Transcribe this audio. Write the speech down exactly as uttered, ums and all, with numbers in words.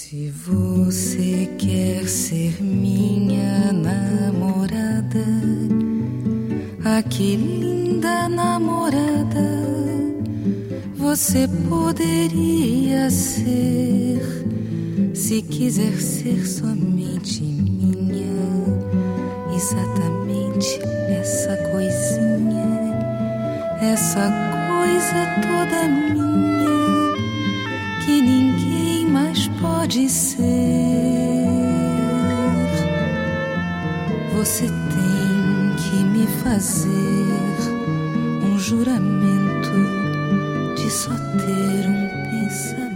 Se você quer ser minha namorada, ah, que linda namorada você poderia ser, se quiser ser somente minha, exatamente essa coisinha, essa coisa toda minha, que ninguém mais pode ser. Você tem que me fazer um juramento de só ter um pensamento.